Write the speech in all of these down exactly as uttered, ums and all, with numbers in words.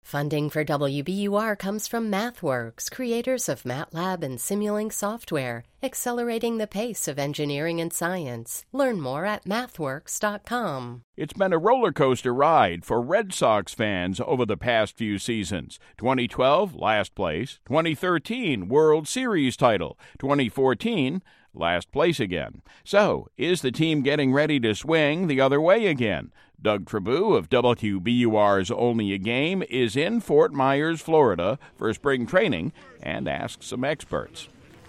Funding for W B U R comes from MathWorks, creators of MATLAB and Simulink software, accelerating the pace of engineering and science. Learn more at mathworks dot com. It's been a roller coaster ride for Red Sox fans over the past few seasons. twenty twelve, last place. twenty thirteen, World Series title. twenty fourteen, last place again. So, is the team getting ready to swing the other way again? Doug Trabue of W B U R's Only a Game is in Fort Myers, Florida for spring training and asks some experts.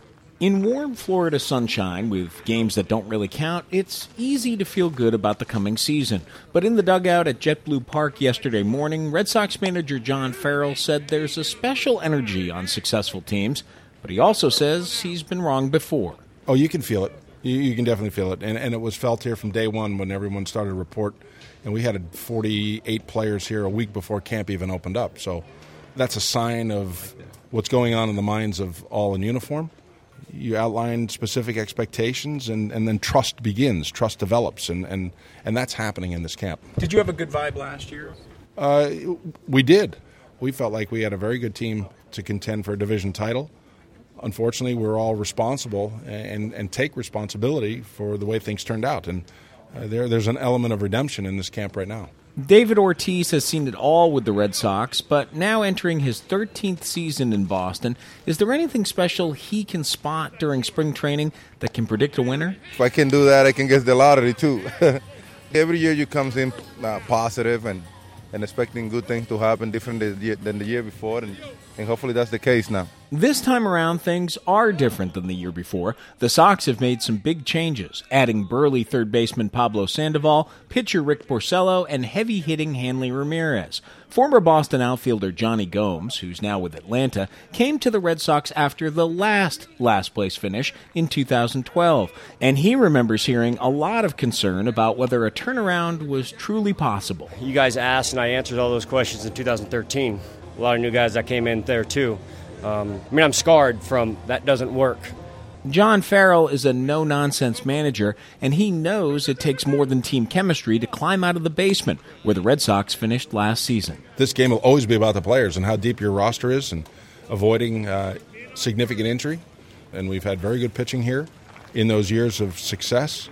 In warm Florida sunshine, with games that don't really count, it's easy to feel good about the coming season. But in the dugout at JetBlue Park yesterday morning, Red Sox manager John Farrell said there's a special energy on successful teams, but he also says he's been wrong before. Oh, you can feel it. You, you can definitely feel it. And, and it was felt here from day one when everyone started to report. And we had forty-eight players here a week before camp even opened up. So that's a sign of what's going on in the minds of all in uniform. You outline specific expectations, and, and then trust begins. Trust develops, and, and, and that's happening in this camp. Did you have a good vibe last year? Uh, we did. We felt like we had a very good team to contend for a division title. Unfortunately, we're all responsible and, and take responsibility for the way things turned out. And uh, there, there's an element of redemption in this camp right now. David Ortiz has seen it all with the Red Sox, but now entering his thirteenth season in Boston, is there anything special he can spot during spring training that can predict a winner? If I can do that, I can get the lottery too. Every year you comes in uh, positive and, and expecting good things to happen different than the year before, and, and hopefully that's the case now. This time around, things are different than the year before. The Sox have made some big changes, adding burly third baseman Pablo Sandoval, pitcher Rick Porcello, and heavy-hitting Hanley Ramirez. Former Boston outfielder Johnny Gomes, who's now with Atlanta, came to the Red Sox after the last last-place finish in two thousand twelve, and he remembers hearing a lot of concern about whether a turnaround was truly possible. You guys asked, and I answered all those questions in two thousand thirteen. A lot of new guys that came in there, too. Um, I mean, I'm scarred from that doesn't work. John Farrell is a no-nonsense manager, and he knows it takes more than team chemistry to climb out of the basement, where the Red Sox finished last season. This game will always be about the players and how deep your roster is and avoiding uh, significant injury. And we've had very good pitching here in those years of success.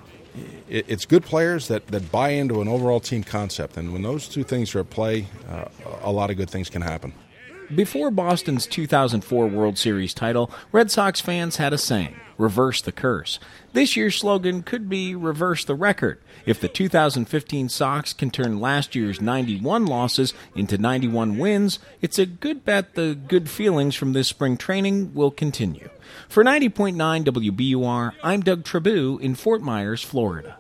It's good players that, that buy into an overall team concept, and when those two things are at play, uh, a lot of good things can happen. Before Boston's two thousand four World Series title, Red Sox fans had a saying, reverse the curse. This year's slogan could be reverse the record. If the two thousand fifteen Sox can turn last year's ninety-one losses into ninety-one wins, it's a good bet the good feelings from this spring training will continue. For ninety point nine W B U R, I'm Doug Trabue in Fort Myers, Florida.